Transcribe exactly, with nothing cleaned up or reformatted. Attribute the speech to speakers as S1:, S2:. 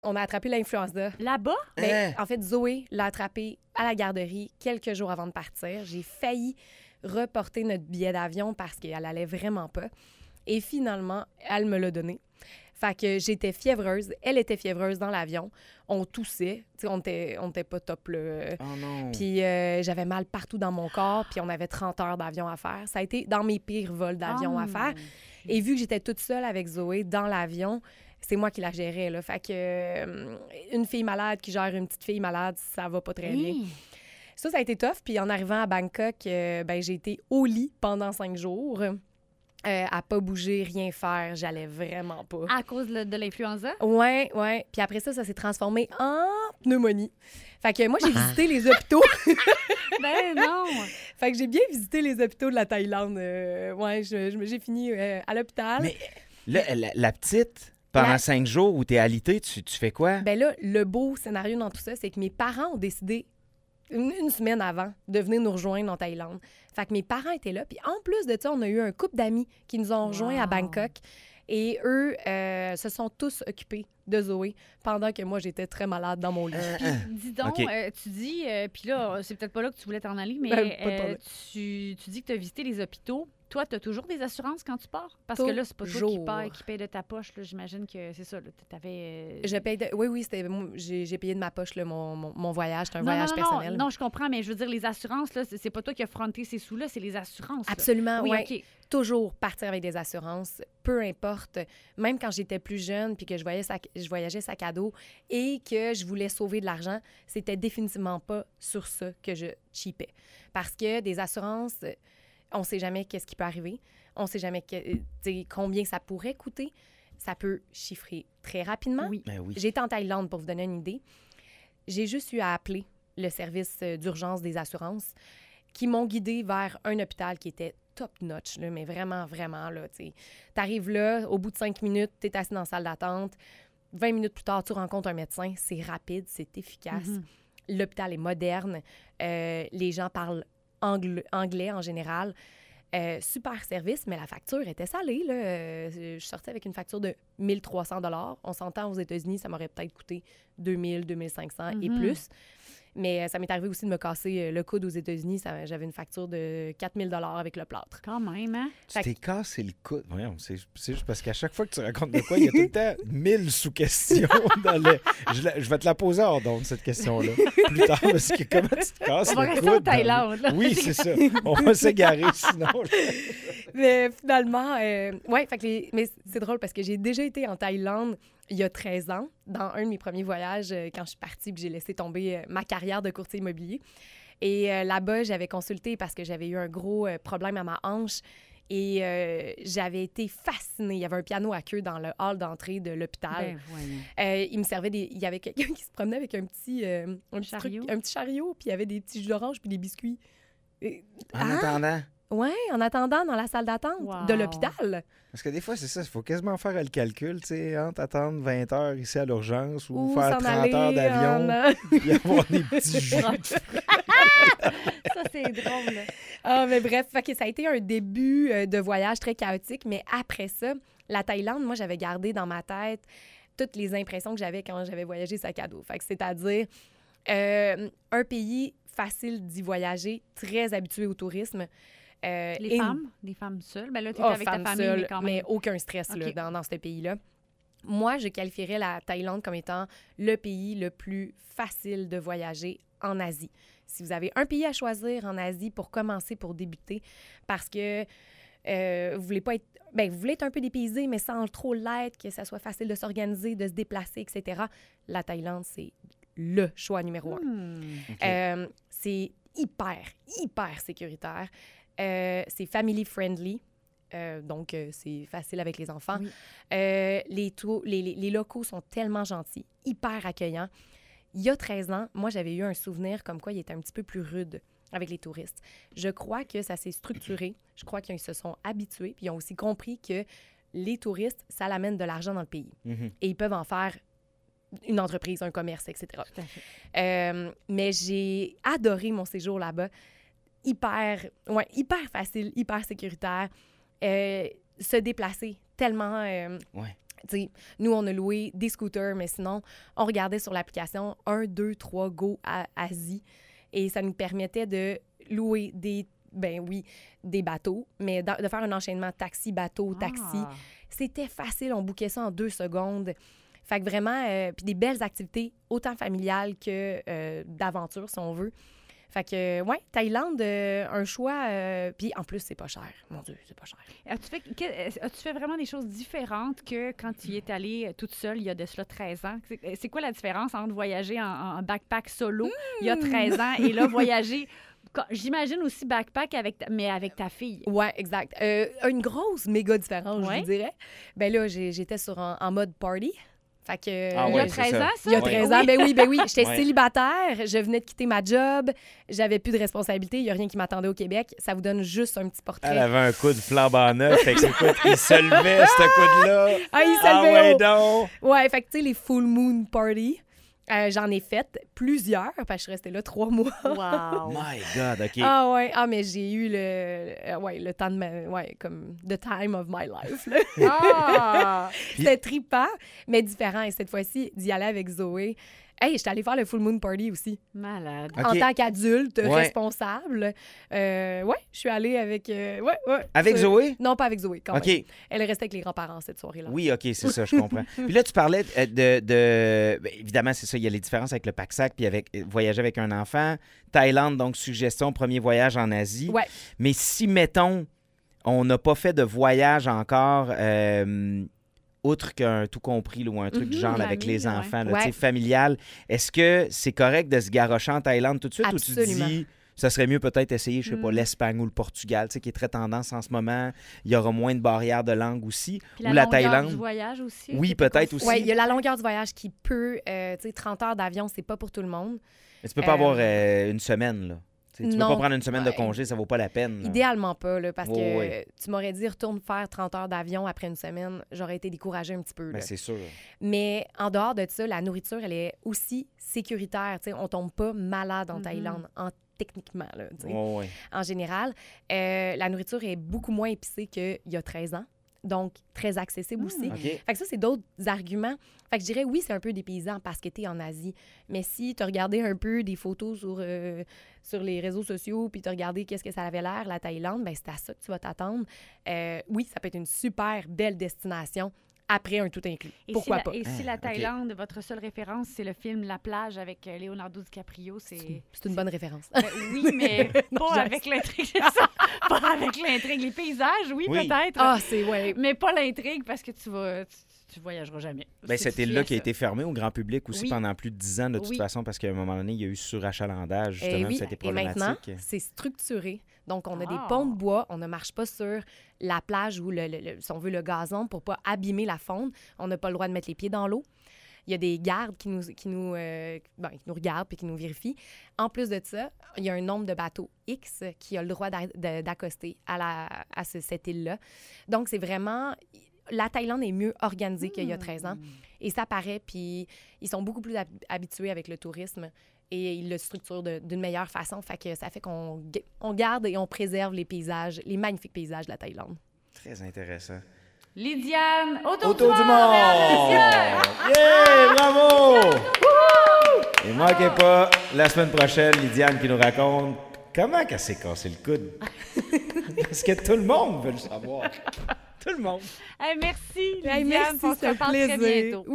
S1: On a attrapé l'influenza.
S2: Là-bas?
S1: Ben, en fait, Zoé l'a attrapé à la garderie quelques jours avant de partir. J'ai failli reporter notre billet d'avion parce qu'elle allait vraiment pas. Et finalement, elle me l'a donné. Fait que j'étais fiévreuse, elle était fiévreuse dans l'avion. On toussait, tu sais, on était, on était pas top, là.
S3: Oh non!
S1: Puis euh, j'avais mal partout dans mon corps, puis on avait trente heures d'avion à faire. Ça a été dans mes pires vols d'avion
S2: Oh.
S1: à faire. Et vu que j'étais toute seule avec Zoé dans l'avion, c'est moi qui la gérais, là. Fait que euh, une fille malade qui gère une petite fille malade, ça va pas très bien.
S2: Hey.
S1: Ça, ça a été tough. Puis en arrivant à Bangkok, euh, ben, j'ai été au lit pendant cinq jours. Euh, à pas bouger, rien faire, j'allais vraiment pas.
S2: À cause de, de l'influenza?
S1: Ouais, ouais. Puis après ça, ça s'est transformé en pneumonie. Fait que moi, j'ai visité les hôpitaux.
S2: Ben non!
S1: Fait que j'ai bien visité les hôpitaux de la Thaïlande. Euh, ouais, je, je- j'ai fini euh, à l'hôpital.
S3: Mais là, la, la petite, pendant
S1: La-
S3: cinq jours où t'es alité, tu, tu fais quoi?
S1: Ben là, le beau scénario dans tout ça, c'est que mes parents ont décidé une, une semaine avant de venir nous rejoindre en Thaïlande. Fait que mes parents étaient là. Puis en plus de ça, on a eu un couple d'amis qui nous ont rejoints à
S2: Wow.
S1: Bangkok. Et eux euh, se sont tous occupés de Zoé pendant que moi, j'étais très malade dans mon lit.
S3: Euh,
S2: Puis,
S3: euh.
S2: dis donc,
S3: OK.
S2: euh, tu dis, euh, puis là, c'est peut-être pas là que tu voulais t'en aller, mais
S1: Ben, pas de
S2: euh,
S1: problème.
S2: tu, tu dis que tu as visité les hôpitaux. Toi, tu as toujours des assurances quand tu pars? Parce que là, c'est pas toi qui,
S1: Toujours.
S2: pars, qui paye de ta poche. là. J'imagine que c'est ça. Tu avais.
S1: Je paye de... Oui, oui, c'était... moi, J'ai, j'ai payé de ma poche là, mon, mon, mon voyage. C'était un
S2: non,
S1: voyage
S2: non, non,
S1: personnel.
S2: Non, non, je comprends, mais je veux dire, les assurances, là, c'est c'est pas toi qui as fronté ces sous-là, c'est les assurances. là.
S1: Absolument,
S2: Oui,
S1: ouais.
S2: OK.
S1: Toujours partir avec des assurances, peu importe. Même quand j'étais plus jeune puis que je, voyais sac... je voyageais sac à dos et que je voulais sauver de l'argent, c'était définitivement pas sur ça que je cheapais. Parce que des assurances, on sait jamais qu'est-ce qui peut arriver. On sait jamais que, tu sais, combien ça pourrait coûter. Ça peut chiffrer très rapidement.
S2: Oui.
S3: Ben oui.
S1: J'étais en Thaïlande, pour vous donner une idée. J'ai juste eu à appeler le service euh, d'urgence des assurances qui m'ont guidée vers un hôpital qui était top-notch, là, mais vraiment, vraiment, là, tu sais. T'arrives là, au bout de cinq minutes, t'es assis dans la salle d'attente. vingt minutes plus tard, tu rencontres un médecin. C'est rapide, c'est efficace.
S2: Mhm.
S1: L'hôpital est moderne. Euh, les gens parlent angl- anglais en général. Euh, super service, mais la facture était salée. Là. Euh, je sortais avec une facture de mille trois cents dollars. On s'entend aux États-Unis, ça m'aurait peut-être coûté deux mille, deux mille cinq cents et
S2: Mhm.
S1: plus. Mais euh, ça m'est arrivé aussi de me casser euh, le coude aux États-Unis. Ça- j'avais une facture de quatre mille dollars avec le plâtre.
S2: Quand même, hein?
S3: Tu
S1: Fait
S3: t'es cassé le coude. Voyons, c'est c'est juste parce qu'à chaque fois que tu racontes de quoi, il y a tout le temps mille sous-questions. Dans le... je, la- je vais te la poser hors d'onde, cette question-là, plus tard, parce que comment tu te casses
S2: On va
S3: le
S2: rester
S3: coude?
S2: en
S3: dans le-
S2: Thaïlande, là.
S3: Oui, c'est ça. On va s'égarer sinon. là.
S1: Mais finalement, euh, ouais, fait que les- mais c'est drôle parce que j'ai déjà été en Thaïlande il y a treize ans, dans un de mes premiers voyages, euh, quand je suis partie puis j'ai laissé tomber euh, ma carrière de courtier immobilier. Et euh, là-bas, j'avais consulté parce que j'avais eu un gros euh, problème à ma hanche et euh, j'avais été fascinée. Il y avait un piano à queue dans le hall d'entrée de l'hôpital.
S2: Ben, voyons.
S1: Euh, il me servait des... Il y avait quelqu'un qui se promenait avec un petit, euh, un petit
S2: Chariot?
S1: truc, un petit chariot, puis il y avait des petits jus d'orange puis des biscuits. Et-
S3: En
S1: Ah!
S3: attendant.
S1: Ouais, en attendant dans la salle d'attente
S2: Wow.
S1: de l'hôpital.
S3: Parce que des fois, c'est ça, il faut quasiment faire le calcul, tu sais, entre attendre vingt heures ici à l'urgence ou,
S1: Ou
S3: faire
S1: s'en
S3: trente
S1: aller
S3: heures d'avion
S1: en-
S3: puis avoir des petits jus.
S2: Ça, c'est drôle. là.
S1: Ah, mais bref, fait que ça a été un début euh, de voyage très chaotique, mais après ça, la Thaïlande, moi, j'avais gardé dans ma tête toutes les impressions que j'avais quand j'avais voyagé sac à dos. Fait que c'est-à-dire euh, un pays facile d'y voyager, très habitué au tourisme. Euh,
S2: Les
S1: et-
S2: femmes, les femmes seules. Ben là, tu es
S1: Ah,
S2: avec ta
S1: femmes
S2: famille,
S1: seules,
S2: mais quand même.
S1: aucun stress là,
S2: OK.
S1: dans, dans ce pays-là. Moi, je qualifierais la Thaïlande comme étant le pays le plus facile de voyager en Asie. Si vous avez un pays à choisir en Asie pour commencer, pour débuter, parce que euh, vous voulez pas être... Ben, vous voulez être un peu dépaysé, mais sans trop l'être, que ça soit facile de s'organiser, de se déplacer, et cetera. La Thaïlande, c'est le choix numéro un.
S2: Hmm.
S3: OK.
S1: Euh, c'est hyper, hyper sécuritaire. Euh, c'est family friendly. Euh, donc, euh, c'est facile avec les enfants.
S2: Oui.
S1: Euh, les, tou- les, les- les locaux sont tellement gentils, hyper accueillants. Il y a treize ans, moi, j'avais eu un souvenir comme quoi il était un petit peu plus rude avec les touristes. Je crois que ça s'est structuré. Je crois qu'ils se sont habitués. Puis ils ont aussi compris que les touristes, ça l'amène de l'argent dans le pays.
S3: Mhm.
S1: Et ils peuvent en faire une entreprise, un commerce, et cetera.
S2: Tout à fait.
S1: Euh, mais j'ai adoré mon séjour là-bas. Hyper, ouais, hyper facile, hyper sécuritaire. Euh, se déplacer tellement, euh,
S3: Ouais.
S1: T'sais, nous, on a loué des scooters, mais sinon, on regardait sur l'application un, deux, trois, go à Asie. Et ça nous permettait de louer des, ben oui, des bateaux, mais de, de faire un enchaînement taxi-bateau, taxi.
S2: Ah.
S1: C'était facile, on bouquait ça en deux secondes. Fait que vraiment, euh, puis des belles activités, autant familiales que euh, d'aventure, si on veut. Fait que, ouais, Thaïlande, euh, un choix, euh, puis en plus, c'est pas cher. Mon Dieu, c'est pas cher.
S2: As-tu fait, que- as-tu fait vraiment des choses différentes que quand tu y es allée toute seule il y a de cela treize ans? C'est, c'est quoi la différence entre voyager en, en backpack solo il y a treize ans et là, voyager, quand- j'imagine aussi backpack, avec ta- mais avec ta fille?
S1: Ouais, exact. Euh, une grosse méga différence,
S2: Ouais.
S1: je vous dirais. Ben là, j'ai- j'étais sur un, en mode party. Fait que...
S3: Ah
S2: il y
S3: ouais,
S2: a
S3: c'est
S2: treize
S3: ça.
S2: ans, ça?
S1: Il y a
S3: Ouais.
S1: treize ans, ben oui, ben oui. J'étais
S3: Ouais.
S1: célibataire, je venais de quitter ma job, j'avais plus de responsabilité, il n'y a rien qui m'attendait au Québec. Ça vous donne juste un petit portrait.
S3: Elle avait un coup de flambant neuf. Fait que, écoute, il se levait, ce coude-là.
S1: Ah, il se
S3: Ah
S1: levait
S3: ouais,
S1: haut.
S3: donc.
S1: Ouais, fait que tu sais, les full moon party, euh, j'en ai fait plusieurs, parce que je suis restée là trois mois.
S2: Wow!
S3: My God, OK.
S1: Ah ouais, ah mais j'ai eu le, euh, ouais, le temps de ma, ouais, comme the time of my life. là.
S2: Ah!
S1: C'était trippant, mais différent. Et cette fois-ci, d'y aller avec Zoé. Hey, j'étais allée faire le full moon party aussi.
S2: Malade.
S3: OK.
S1: En tant qu'adulte
S3: Ouais.
S1: responsable. Euh, ouais, je suis allée avec. euh, ouais, ouais.
S3: Avec
S1: Euh,
S3: Zoé?
S1: Non, pas avec Zoé, quand
S3: OK.
S1: même. Elle est restée avec les grands-parents cette soirée-là.
S3: Oui, OK, c'est ça, je comprends. Puis là, tu parlais euh, de... de... ben, évidemment, c'est ça, il y a les différences avec le pack-sac puis avec euh, voyager avec un enfant. Thaïlande, donc, suggestion, premier voyage en Asie.
S1: Ouais.
S3: Mais si, mettons, on n'a pas fait de voyage encore, euh, outre qu'un tout compris là, ou un truc du
S1: Mhm,
S3: genre là, avec
S2: famille,
S3: les
S2: ouais.
S3: enfants, là,
S1: Ouais.
S3: tu sais, familial, est-ce que c'est correct de se garrocher en Thaïlande tout de suite
S1: Absolument.
S3: ou tu te dis... Ça serait mieux peut-être essayer, je sais pas,
S2: Mm.
S3: l'Espagne ou le Portugal, tu sais, qui est très tendance en ce moment. Il y aura moins de barrières de langue aussi.
S2: Puis
S3: ou
S2: la
S3: la
S2: longueur
S3: Thaïlande.
S2: du voyage aussi.
S3: Oui,
S2: qui était
S3: peut-être
S2: conçue.
S3: aussi.
S1: Oui, il y a la longueur du voyage qui peut. Euh, tu sais, trente heures d'avion, c'est pas pour tout le monde.
S3: Mais tu peux pas
S1: Euh,
S3: avoir euh, une semaine, là. Tu sais, tu peux
S1: non.
S3: pas prendre une semaine de
S1: Ouais.
S3: congé, ça vaut pas la peine. là.
S1: Idéalement pas, là, parce
S3: Ouais,
S1: que
S3: ouais.
S1: euh, tu m'aurais dit retourne faire trente heures d'avion après une semaine. J'aurais été découragée un petit peu.
S3: Ben,
S1: là.
S3: c'est sûr.
S1: Mais en dehors de ça, la nourriture, elle est aussi sécuritaire. Tu sais, on tombe pas malade en
S2: Mhm.
S1: Thaïlande, en, techniquement, là, tu sais,
S3: Ouais, ouais.
S1: en général. Euh, la nourriture est beaucoup moins épicée qu'il y a treize ans. Donc, très accessible
S2: Mm.
S1: aussi.
S3: OK.
S1: Fait que ça, c'est d'autres arguments. Fait que je dirais, oui, c'est un peu dépaysant parce que t'es en Asie. Mais si tu as regardé un peu des photos sur, euh, sur les réseaux sociaux puis tu as regardé qu'est-ce que ça avait l'air, la Thaïlande, ben c'est à ça que tu vas t'attendre. Euh, oui, ça peut être une super belle destination après un tout inclus.
S2: Et
S1: Pourquoi
S2: si
S1: pas?
S2: la, et si
S3: Ah,
S2: la
S3: OK.
S2: Thaïlande, votre seule référence, c'est le film La plage avec euh, Leonardo DiCaprio, c'est...
S1: C'est une bonne référence.
S2: Ben oui, mais
S1: Non,
S2: pas
S1: je-
S2: avec l'intrigue, c'est ça. Pas avec l'intrigue. Les paysages, oui,
S3: Oui.
S2: peut-être.
S1: Ah, c'est, ouais.
S2: Mais pas l'intrigue parce que tu vas... Tu, tu voyageras jamais.
S3: Ben,
S2: C'est
S3: cette
S2: fier,
S3: île-là qui a
S2: ça.
S3: été fermée au grand public aussi
S2: Oui.
S3: pendant plus de dix ans, de toute
S2: Oui.
S3: façon, parce qu'à un moment donné, il y a eu surachalandage,
S1: Eh
S3: justement,
S1: oui,
S3: ça a été
S1: et maintenant,
S3: problématique.
S1: c'est structuré. Donc, on a des
S2: Ah.
S1: ponts de bois, on ne marche pas sur la plage ou, le, le- le- si on veut, le gazon pour pas abîmer la faune. On n'a pas le droit de mettre les pieds dans l'eau. Il y a des gardes qui nous, qui nous, euh, ben, qui nous regardent puis qui nous vérifient. En plus de ça, il y a un nombre de bateaux X qui a le droit d'a- de- d'accoster à, la, à ce- cette île-là. Donc, c'est vraiment... La Thaïlande est mieux organisée qu'il y a treize ans. Et ça paraît, puis ils sont beaucoup plus hab- habitués avec le tourisme et ils le structurent de- d'une meilleure façon. Fait que ça fait qu'on ga- on garde et on préserve les paysages, les magnifiques paysages de la Thaïlande.
S3: Très intéressant.
S2: Lydiane, autour,
S3: Autour du
S2: mesdames et
S3: monde!
S2: messieurs!
S3: Yeah! Bravo! Et manquez pas, la semaine prochaine, Lydiane qui nous raconte comment qu'elle s'est cassé le coude. Parce que tout le monde veut le savoir. Tout le monde.
S2: Hey, merci,
S1: Hey,
S2: Lydiane.
S1: merci,
S2: On se
S1: c'est un
S2: reparle très
S1: plaisir.
S2: bientôt.